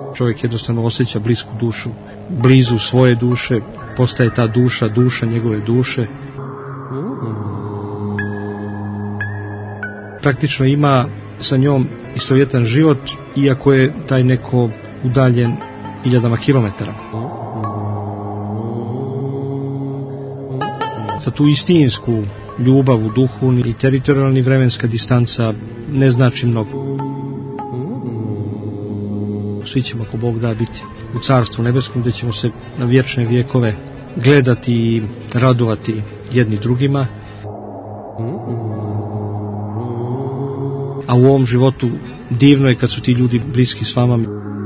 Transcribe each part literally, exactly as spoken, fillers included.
Čovjek jednostavno osjeća blisku dušu, blizu svoje duše, postaje ta duša, duša njegove duše. Praktično ima sa njom istovjetan život, iako je taj neko udaljen hiljadama kilometara. Za tu istinsku ljubav u duhu ni teritorijalna ni vremenska distanca ne znači mnogo. Svi ćemo, ako Bog da, biti u Carstvu nebeskom, gdje ćemo se na vječne vjekove gledati i radovati jedni drugima. A u ovom životu divno je kad su ti ljudi bliski s vama.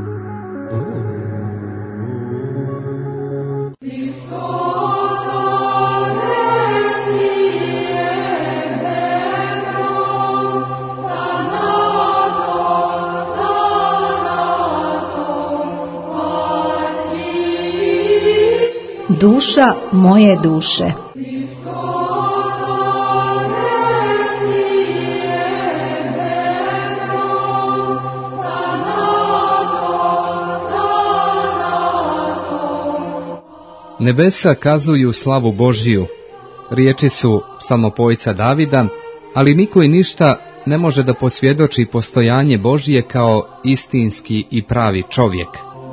Duša moje duše. Nebesa kazuju slavu Božiju, riječi su psalmopojca Davida, ali niko i ništa ne može da posvjedoči postojanje Božije kao istinski i pravi čovjek.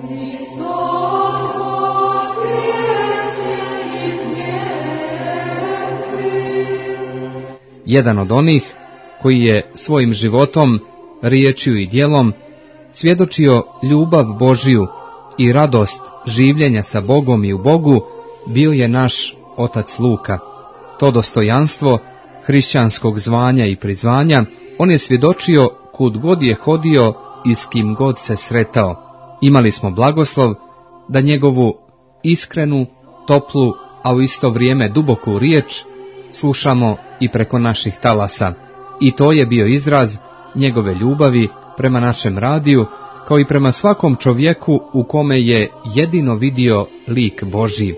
Jedan od onih koji je svojim životom, riječju i djelom svjedočio ljubav Božiju i radost življenja sa Bogom i u Bogu, bio je naš otac Luka. To dostojanstvo hrišćanskog zvanja i prizvanja on je svjedočio kud god je hodio i s kim god se sretao. Imali smo blagoslov da njegovu iskrenu, toplu, a u isto vrijeme duboku riječ slušamo i preko naših talasa. I to je bio izraz njegove ljubavi prema našem radiju, kao i prema svakom čovjeku u kome je jedino vidio lik Božji.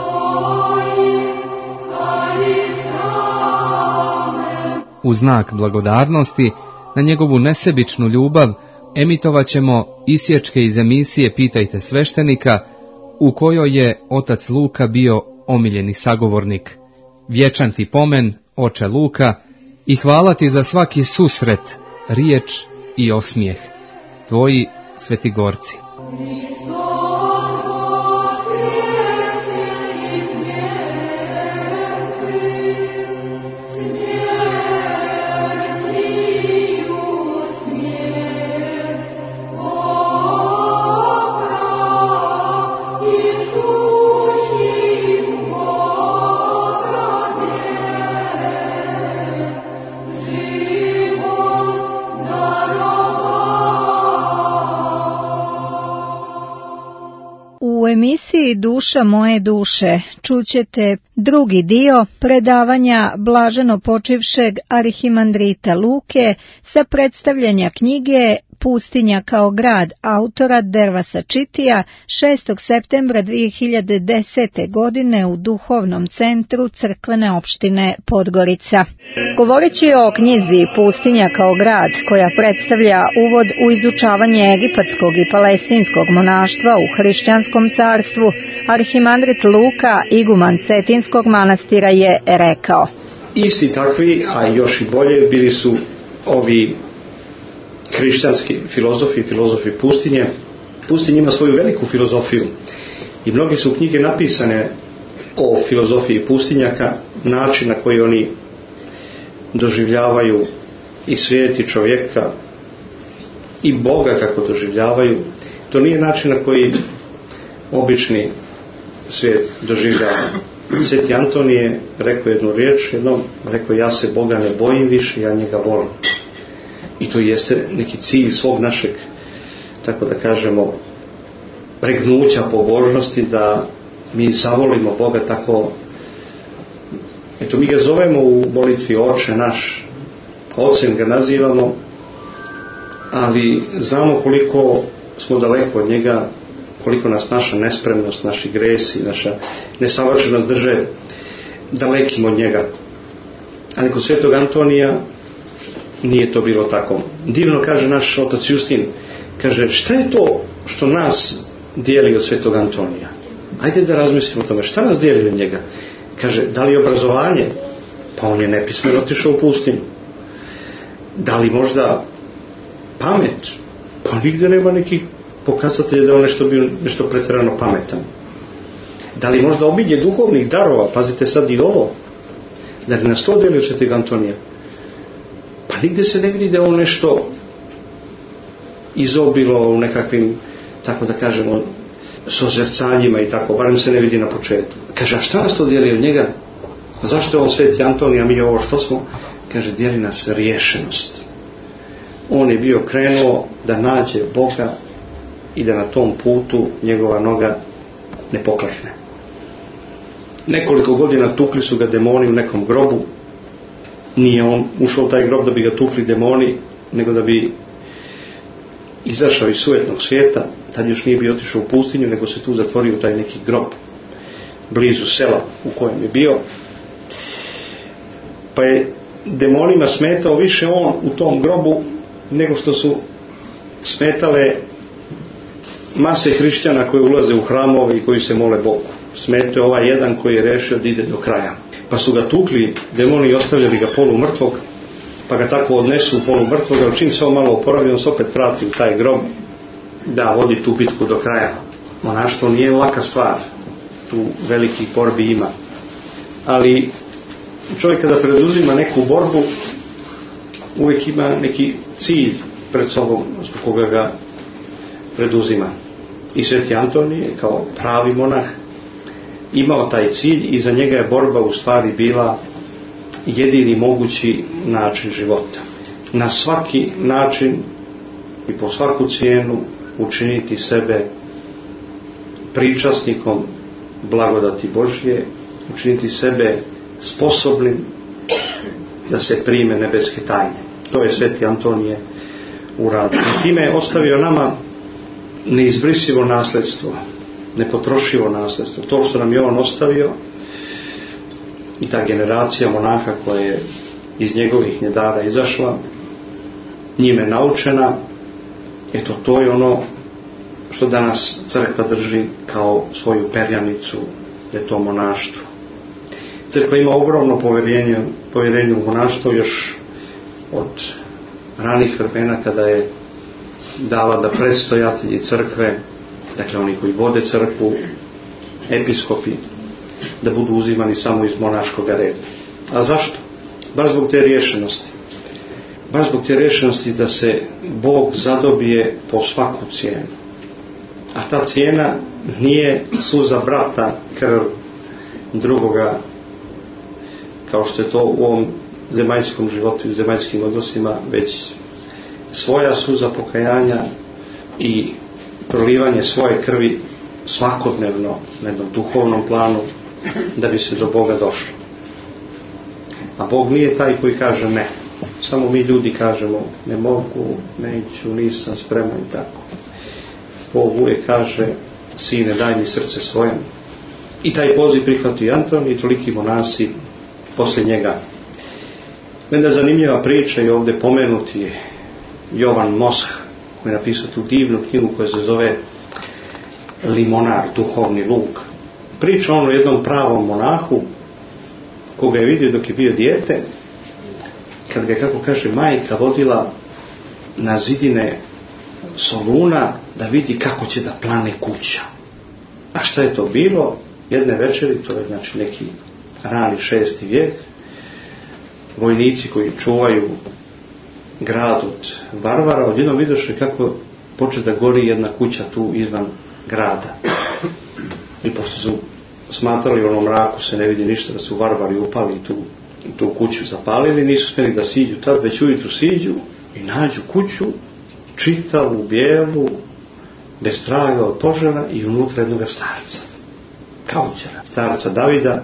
U znak blagodarnosti na njegovu nesebičnu ljubav emitovat ćemo isječke iz emisije Pitajte sveštenika, u kojoj je otac Luka bio omiljeni sagovornik. Vječan ti pomen, oče Luka, i hvala ti za svaki susret, riječ i osmijeh. Tvoji svetigorci. U emisiji Duša moje duše čućete drugi dio predavanja blaženo počivšeg arhimandrita Luke sa predstavljanja knjige Pustinja kao grad autora Dervasa Čitija šestog septembra dvije hiljade desete. godine u Duhovnom centru crkvene opštine Podgorica. Govoreći o knjizi Pustinja kao grad, koja predstavlja uvod u izučavanje egipatskog i palestinskog monaštva u hrišćanskom carstvu, arhimandrit Luka, iguman Cetinskog manastira, je rekao: Isti takvi, a još i bolje, bili su ovi hrišćanski filozofi, filozofi pustinje. Pustinja ima svoju veliku filozofiju i mnoge su knjige napisane o filozofiji pustinjaka, način na koji oni doživljavaju i svijet i čovjeka i Boga kako doživljavaju. To nije način na koji obični svijet doživljava. Sveti Antonije rekao jednu riječ, jednom rekao: ja se Boga ne bojim više, ja njega volim. I to jeste neki cilj svog našeg, tako da kažemo, pregnuća pobožnosti, da mi zavolimo Boga tako. Eto, mi ga zovemo u molitvi Oče naš, Ocem ga nazivamo, ali znamo koliko smo daleko od njega, koliko nas naša nespremnost, naši gresi, naša nesavršenost drže dalekim od njega. Ali kod svetog Antonija nije to bilo tako. Divno kaže naš otac Justin: Kaže, šta je to što nas dijeli od svetog Antonija? Ajde da razmislimo o tome, šta nas dijeli od njega? Kaže, da li obrazovanje? Pa on je nepismeno otišao u pustinju. Da li možda pamet? Pa nigde nema nekih pokazatelja da on nešto bio nešto pretjerano pametan. Da li možda obilje duhovnih darova? Pazite sad i ovo. Da li nas to dijeli od svetog Antonija? Pa nigde se ne vidi da on nešto izobilo u nekakvim, tako da kažemo, sozercanjima i tako, barem se ne vidi na početku. Kaže, a šta nas to dijeli od njega? Zašto je on sveti Antonij, a mi ovo što smo? Kaže, dijeli nas riješenost. On je bio krenuo da nađe Boga i da na tom putu njegova noga ne poklekne. Nekoliko godina tukli su ga demoni u nekom grobu. Nije on ušao u taj grob da bi ga tukli demoni, nego da bi izašao iz sujetnog svijeta. Tad još nije bio otišao u pustinju, nego se tu zatvorio u taj neki grob blizu sela u kojem je bio. Pa je demonima smetao više on u tom grobu nego što su smetale mase hrišćana koji ulaze u hramove i koji se mole Bogu. Smetao je ovaj jedan koji je rešio da ide do kraja. Pa su ga tukli demoni i ostavljali ga polu mrtvog, pa ga tako odnesu polu mrtvog, ali čim se on malo oporavi, on se opet vrati u taj grob da vodi tu bitku do kraja. Monaštvo nije laka stvar, tu veliki borbi ima. Ali čovjek kada preduzima neku borbu, uvijek ima neki cilj pred sobom zbog koga ga preduzima. I sveti Antonij kao pravi monah imao taj cilj i za njega je borba u stvari bila jedini mogući način života. Na svaki način i po svaku cijenu učiniti sebe pričasnikom blagodati Božje, učiniti sebe sposobnim da se prime nebeske tajne. To je sveti Antonije uradio. I time je ostavio nama neizbrisivo nasljedstvo, nepotrošivo nasljedstvo. To što nam je on ostavio i ta generacija monaha koja je iz njegovih njedara izašla, njime naučena, eto to je ono što danas crkva drži kao svoju perjanicu, je to monaštvo. Crkva ima ogromno povjerenje, povjerenje u monaštvo još od ranih vremena kada je dala da predstojatelji crkve, dakle oni koji vode crkvu, episkopi, da budu uzimani samo iz monaškog reda. A zašto? Baš zbog te riješenosti. Baš zbog te riješenosti da se Bog zadobije po svaku cijenu. A ta cijena nije suza brata, krv drugoga, kao što je to u ovom zemaljskom životu i zemaljskim odnosima, već svoja suza pokajanja i prolivanje svoje krvi svakodnevno na jednom duhovnom planu da bi se do Boga došlo. A Bog nije taj koji kaže ne. Samo mi ljudi kažemo ne mogu, neću, nisam spreman i tako. Bog uvijek kaže sine daj mi srce svoje. I taj poziv prihvatio Anton i toliki monasi poslije njega. Mene je zanimljiva priča i ovdje pomenuti je Jovan Mosch koji je napisao tu divnu knjigu koja se zove Limonar, duhovni luk. Priča on o jednom pravom monahu koga je vidio dok je bio dijete, kad ga, kako kaže, majka vodila na zidine Soluna da vidi kako će da plane kuća. A šta je to bilo? Jedne večeri, to je znači neki rani šesti vijek, vojnici koji čuvaju grad od Varvara, odjednom vidoše kako počne da gori jedna kuća tu izvan grada. I pošto su smatrali u onom mraku se ne vidi ništa, da su Varvari upali tu, tu kuću zapalili, nisu smjeli da siđu tad, već ujutru siđu i nađu kuću čitavu, bijelu, bez traga od požara i unutra jednoga starca, kaučera, starca Davida,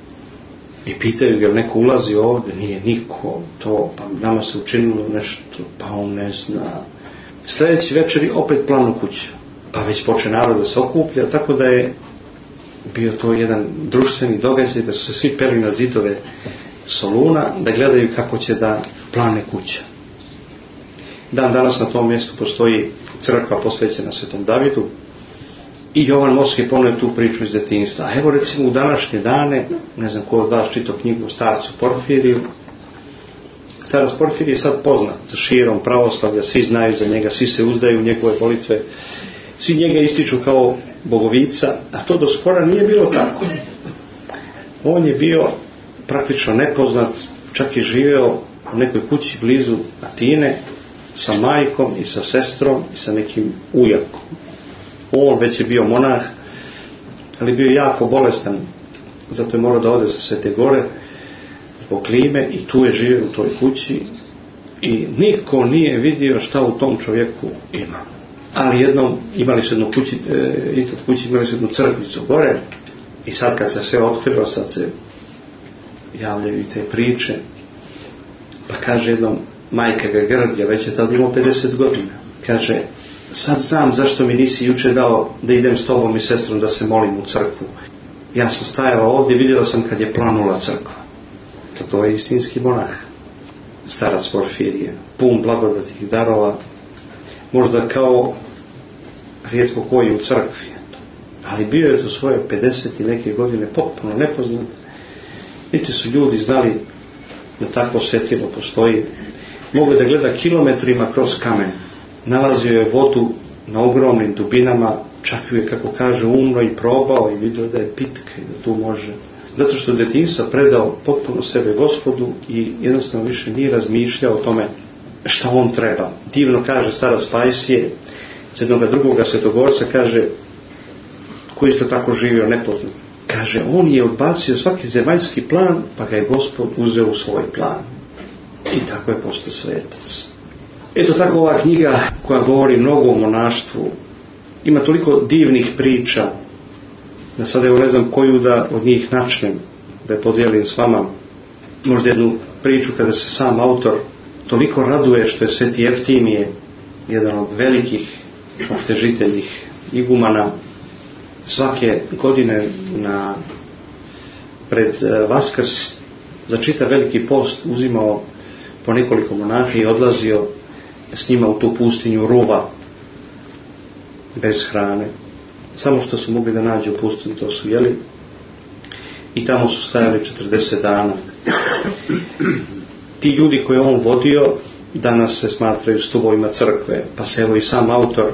i pitaju ga, neko ulazi ovdje, nije niko, to, pa nama se učinilo nešto, pa on ne zna. Sljedeći večeri opet planu kuće, pa već poče narod da se okuplja, tako da je bio to jedan društveni događaj, da su se svi peli na zidove Soluna, da gledaju kako će da plane kuća. Dan danas na tom mjestu postoji crkva posvećena Svetom Davidu i Jovan Moske poneo tu priču iz djetinjstva. A evo recimo u današnje dane, ne znam ko od vas čitao knjigu o starcu Porfiriju, starac Porfirij je sad poznat širom pravoslavlja, svi znaju za njega, svi se uzdaju u njegove molitve, svi njega ističu kao bogovica, a to do skora nije bilo tako. On je bio praktično nepoznat, čak je živeo u nekoj kući blizu Atine sa majkom i sa sestrom i sa nekim ujakom. On već je bio monah, ali bio jako bolestan, zato je morao da ode sa Svete Gore zbog klime i tu je živio u toj kući i niko nije vidio šta u tom čovjeku ima. Ali jednom imali su jednu kući, e, isto kući imali su jednu crkvicu gore i sad kad se sve otkrilo, sad se javljaju i te priče, pa kaže jednom majka ga grdja, već je tad imao pedeset godina, kaže, sad znam zašto mi nisi juče dao da idem s tobom i sestrom da se molim u crkvu. Ja sam stajala ovdje, vidjela sam kad je planula crkva. To, to je istinski monah, starac Porfirije, pun blagodatnih darova, možda kao rijetko koji u crkvi, ali bio je to svoje pedeset i neke godine potpuno nepoznat, niti su ljudi znali da takvo svjetilo postoji. Mogu da gleda kilometrima kroz kamen, nalazio je vodu na ogromnim dubinama, čak je, kako kaže, umro i probao i vidio da je pitka i da tu može, zato što djetinjstva predao potpuno sebe Gospodu i jednostavno više nije razmišljao o tome šta on treba. Divno kaže starac Pajsije, s jednoga drugoga svetogorca, kaže, koji isto tako živio nepoznat, kaže, on je odbacio svaki zemaljski plan, pa ga je Gospod uzeo u svoj plan i tako je postao svetac. Eto tako ova knjiga koja govori mnogo o monaštvu, ima toliko divnih priča, da sad evo ne znam koju da od njih načnem, da je podijelim s vama. Možda jednu priču kada se sam autor toliko raduje što je Sveti Jeftimije, jedan od velikih optežiteljih igumana, svake godine na pred Vaskrs za čitav veliki post uzimao po nekoliko monaha i odlazio s njima u tu pustinju Ruva bez hrane. Samo što su mogli da nađu u pustinju, to su jeli i tamo su stajali četrdeset dana. Ti ljudi koje on vodio danas se smatraju stubovima crkve, pa se evo i sam autor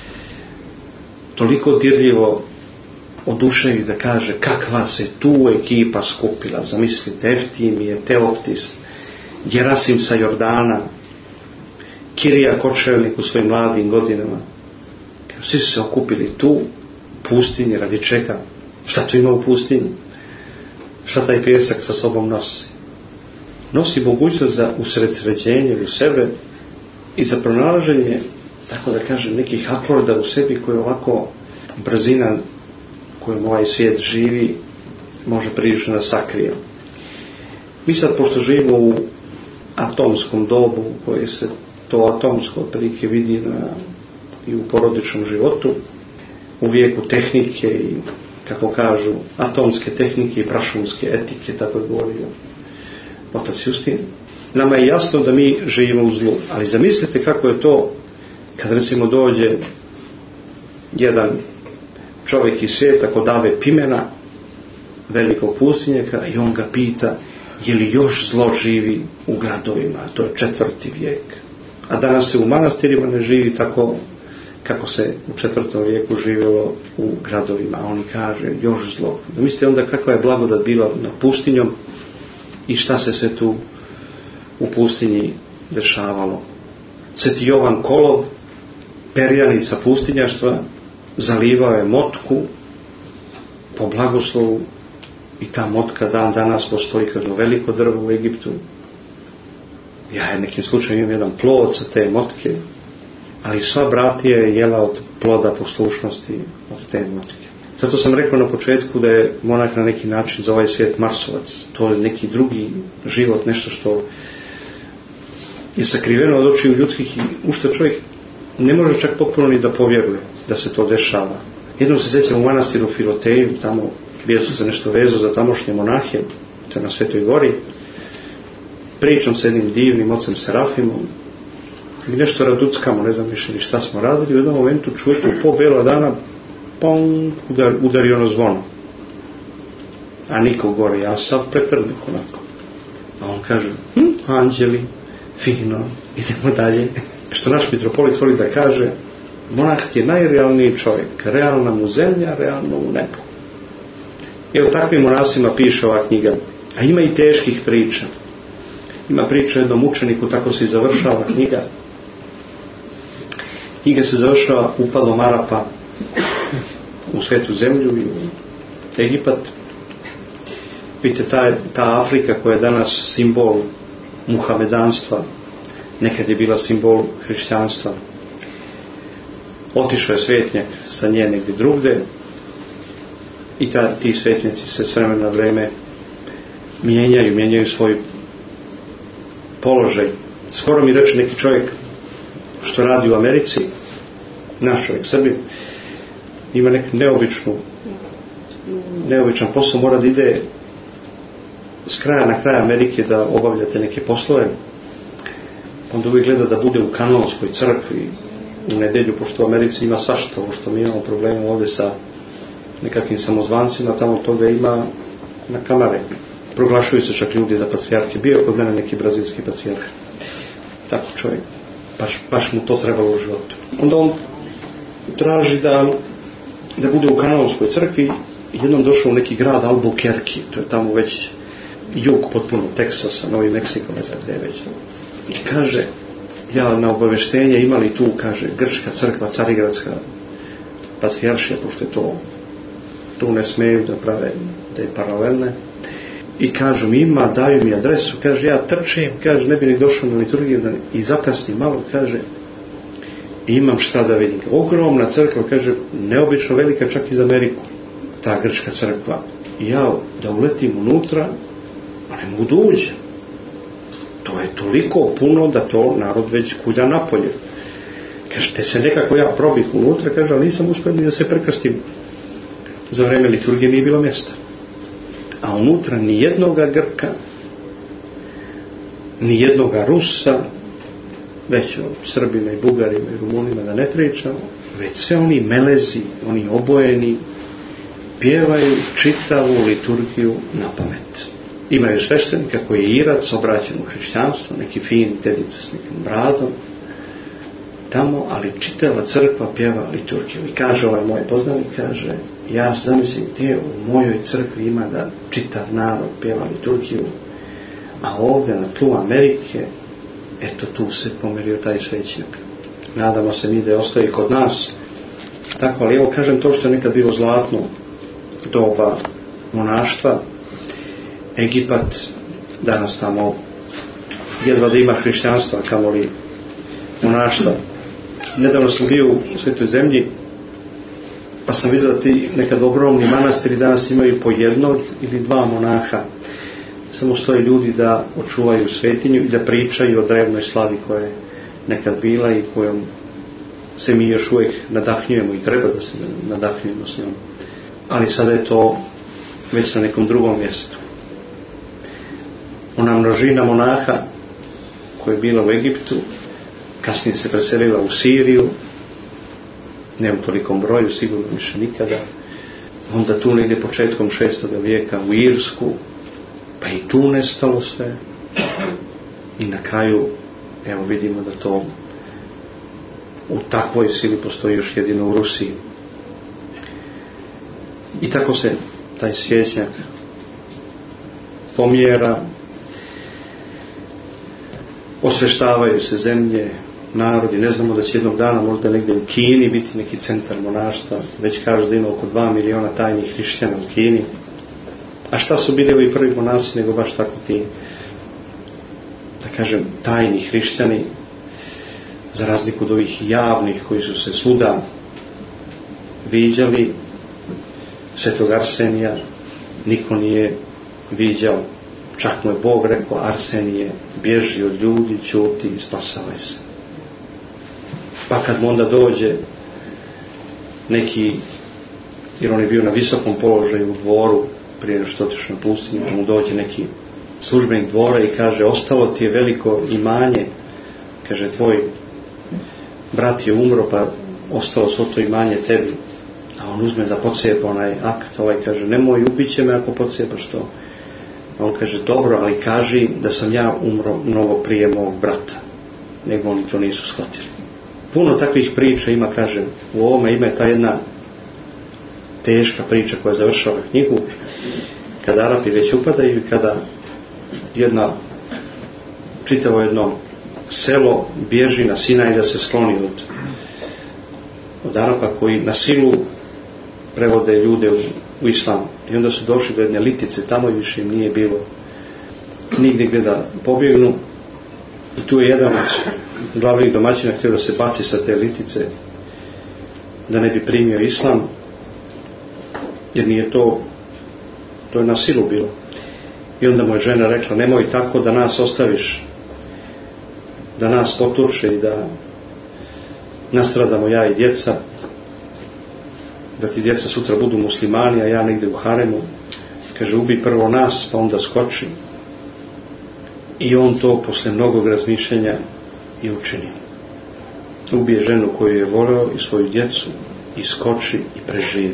toliko dirljivo oduševi da kaže kakva se tu ekipa skupila. Zamislite, Jeftimije, Teoktis, Gerasim sa Jordana, Kirija Kočevnik u svojim mladim godinama. Svi su se okupili tu pustinji, radi čega? Šta tu ima u pustinji? Šta taj pjesak sa sobom nosi? Nosi mogućnost za usredsređenje u sebe i za pronalaženje, tako da kažem, nekih akorda u sebi koje ovako brzina kojom ovaj svijet živi može prilično da sakrije. Mi sad, pošto živimo u atomskom dobu, koje se to atomsko otprilike vidi na, i u porodičnom životu, u vijeku tehnike i, kako kažu, atomske tehnike i prašumske etike, tako je govorio otac Justin, nama je jasno da mi živimo u zlu. Ali zamislite kako je to kad recimo dođe jedan čovjek iz svijeta kod Ave Pimena, velikog pustinjaka, i on ga pita je li još zlo živi u gradovima. To je četvrti vijek. A danas se u manastirima ne živi tako kako se u četvrtom vijeku živjelo u gradovima. A oni kaže još zlo. Mislite onda kakva je blagodat bila na pustinjom i šta se sve tu u pustinji dešavalo. Sveti Jovan Kolov, perjanica pustinjaštva, zalivao je motku po blagoslovu i ta motka dan danas postoji kao veliko drvo u Egiptu. Ja je nekim slučajem imam jedan plod sa te motke, ali sva bratija je jela od ploda poslušnosti od te motke. Zato sam rekao na početku da je monah na neki način za ovaj svijet marsovac. To je neki drugi život, nešto što je sakriveno od očiju ljudskih i u što čovjek ne može čak potpuno ni da povjeruje da se to dešava. Jednom se sjećam u manastiru Filoteju, tamo bio su se nešto vezao za tamošnje monahe, to je na Svetoj Gori. Pričam sa jednim divnim ocem Serafimom mi nešto raduckamo, ne znam više ni šta smo radili, u jednom momentu čujete u po bela dana pom, udar, udari ono zvono. A niko gore, ja sam pretrnik onako. A on kaže, hm, anđeli, fino, idemo dalje. Što naš mitropolit voli da kaže, monah je najrealniji čovjek, realna mu zemlja, realno mu nebo. I o takvim monasima piše ova knjiga. A ima i teških priča. Ima priča o jednom učeniku, tako se i završava knjiga. Knjiga se završava upadom Arapa u svetu zemlju i u Egipat. Vidite, ta, ta Afrika koja je danas simbol muhamedanstva, nekad je bila simbol hrišćanstva. Otišao je svetnjak sa nje negdje drugde i ta, ti svetnjaci se s vremena na vreme mijenjaju, mijenjaju svoj položaj. Skoro mi reče neki čovjek što radi u Americi, naš čovjek, Srbin, ima neku neobičnu neobičan posao, mora da ide s kraja na kraj Amerike da obavljate neke poslove, onda uvijek gleda da bude u kanonskoj crkvi u nedelju, pošto u Americi ima svašta, ovo što mi imamo problemu ovdje sa nekakvim samozvancima, tamo toga ima na kamare. Proglašuju se čak ljudi za patrijarhe. Bio kod mene neki brazilski patrijarh. Tako čovjek. Baš, baš mu to trebalo u životu. Onda on traži da, da bude u kanonskoj crkvi. Jednom došao u neki grad Albuquerque. To je tamo već jug potpuno Teksasa, Novi Meksiko, ne znam gdje je već. I kaže, ja na obaveštenje imali tu, kaže, grčka crkva, carigradska patrijaršija, pošto je to tu ne smeju da prave te paralelne. I kažu mi ima, daju mi adresu, kaže ja trčim, kaže ne bi ni došao na liturgiju da i zakasnim malo, kaže i imam šta da vidim. Ogromna crkva, kaže, neobično velika, čak i za Ameriku, ta grčka crkva. I ja da uletim unutra, a ne mogu da uđem. To je toliko puno da to narod već kulja napolje. Kaže, te se nekako ja probih unutra, kaže, ali nisam uspio ni da se prekrstim. Za vreme liturgije nije bilo mjesta. A unutra ni jednoga Grka, ni jednoga Rusa, već o Srbima i Bugarima i Rumunima da ne pričamo, već sve oni melezi, oni obojeni, pjevaju čitavu liturgiju na pamet. Imaju sveštenika koji je Irac, obraćen u hrišćanstvo, neki fin dedica s nekim bradom, tamo, ali čitava crkva pjeva liturgiju. I kaže ovaj moj poznanik, kaže, ja zamislim te u mojoj crkvi ima da čitav narod pjeva liturgiju, a ovdje na tlu Amerike, eto tu se pomerio taj svećnjak. Nadamo se mi da je ostaje kod nas. Tako, ali evo kažem to što je nekad bilo zlatno doba monaštva, Egipat, danas tamo jedva da ima hrišćanstva, kamoli monaštva. Nedavno sam bio u Svetoj zemlji, pa sam vidio da ti nekad ogromni manastiri danas imaju po jednog ili dva monaha. Samo stoje ljudi da očuvaju svetinju i da pričaju o drevnoj slavi koja je nekad bila i kojom se mi još uvijek nadahnjujemo i treba da se nadahnjujemo s njom. Ali sada je to već na nekom drugom mjestu. Ona množina monaha koja je bila u Egiptu, kasnije se preselila u Siriju, ne u tolikom broju, sigurno više nikada. Onda tu negdje početkom šestoga vijeka u Irsku, pa i tu nestalo sve. I na kraju, evo vidimo da to u takvoj sili postoji još jedino u Rusiji. I tako se taj svjećnjak pomjera, osveštavaju se zemlje, narodi, ne znamo da će jednog dana možda negdje u Kini biti neki centar monaštva, već kažu da ima oko dva miliona tajnih hrišćana u Kini. A šta su bili ovi prvi monasi nego baš tako ti, da kažem, tajni hrišćani, za razliku od ovih javnih koji su se svuda viđali. Svetog Arsenija niko nije viđao, čak mu je Bog rekao, Arsenije, bježi od ljudi, ćuti i spasavaj se. Pa kad mu onda dođe neki, jer on je bio na visokom položaju u dvoru prije što otišao na pustinju, pa mu dođe neki službenik dvora i kaže, ostalo ti je veliko imanje, kaže, tvoj brat je umro pa ostalo svo to imanje tebi, a on uzme da podsijepa onaj akt, ovaj kaže nemoj, ubiće me ako podsijepaš to. A on kaže dobro, ali kaži da sam ja umro mnogo prije mog brata, nego oni to nisu shvatili. Puno takvih priča ima, kažem, u ovome ima ta jedna teška priča koja završava knjigu, kada Arapi već upadaju i kada jedna čitavo jedno selo bježi na Sinaj da se skloni od, od Arapa koji na silu prevode ljude u, u islam. I onda su došli do jedne litice, tamo više im nije bilo nigdje gdje da pobjegnu. I tu je jedan od glavnih domaćina htio da se baci sa te litice, da ne bi primio islam, jer nije to, to je na silu bilo. I onda mu je žena rekla, nemoj tako da nas ostaviš, da nas potuče i da nastradamo ja i djeca, da ti djeca sutra budu muslimani, a ja negdje u haremu. Kaže, ubi prvo nas, pa onda skoči. I on to posle mnogog razmišljanja i učini. Ubije ženu koju je voleo i svoju djecu, i skoči i preživi.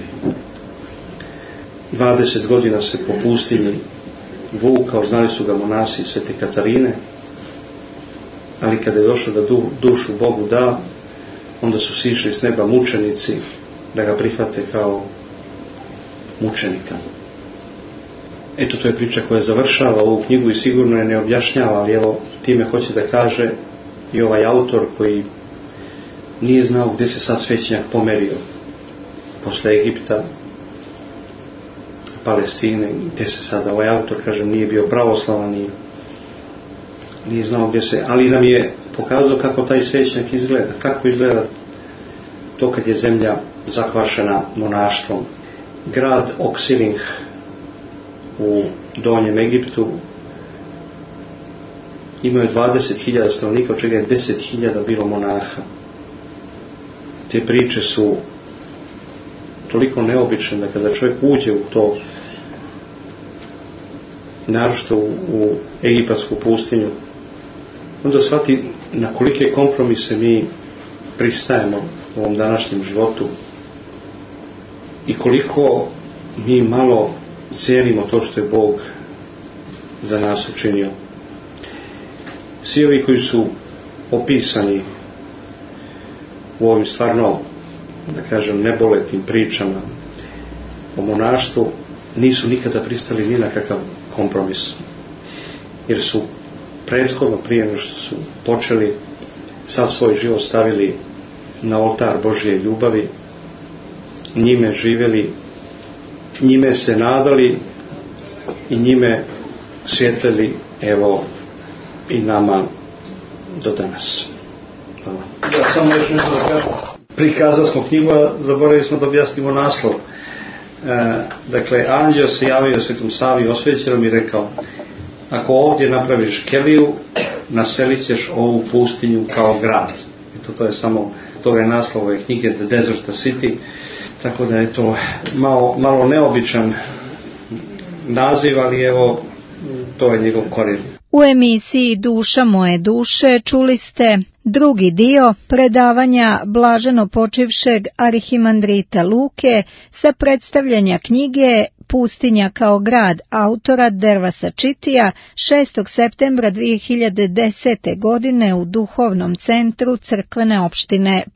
dvadeset godina se po pustinji vukao, znali su ga monasi Svete Katarine, ali kada je došao da du, dušu Bogu da, onda su sišli s neba mučenici da ga prihvate kao mučenika. Eto, to je priča koja završava ovu knjigu i sigurno je ne objašnjava, ali evo time hoće da kaže i ovaj autor koji nije znao gdje se sad svećenjak pomerio posle Egipta, Palestine, gdje se sada ovaj autor, kažem, nije bio pravoslavan i nije znao gdje se, ali nam je pokazao kako taj svećenjak izgleda, kako izgleda to kad je zemlja zakvašena monaštvom. Grad Oksiring u donjem Egiptu imao je dvadeset hiljada stanovnika, od čega je deset hiljada bilo monaha. Te priče su toliko neobične da kada čovjek uđe u to, naročito u, u egipatsku pustinju, onda shvati na kolike kompromise mi pristajemo u ovom današnjem životu i koliko mi malo cijenimo to što je Bog za nas učinio. Svi ovi koji su opisani u ovim stvarno, da kažem, neboletnim pričama o monaštvu, nisu nikada pristali ni na kakav kompromis, jer su prethodno, prije nego što su počeli, sav svoj život stavili na oltar Božje ljubavi, njime živjeli, njime se nadali i njime svjetlili, evo, i nama do danas. Hvala. Ja, samo još nešto da kažem. Prikazali smo knjigu, a zaboravili smo da objasnimo naslov. E, dakle, anđeo se javio Svetom Savi osvećenom i rekao, ako ovdje napraviš keliju, naselit ćeš ovu pustinju kao grad. Eto, to je samo, to je naslov ove knjige, The Desert City, tako da je to malo, malo neobičan naziv, ali evo, to je njegov korijen. U emisiji Duša moje duše čuli ste drugi dio predavanja blaženo počivšeg arhimandrita Luke sa predstavljanja knjige Pustinja kao grad autora Dervasa Čitija šestog septembra dvije hiljade desete. godine u Duhovnom centru crkvene opštine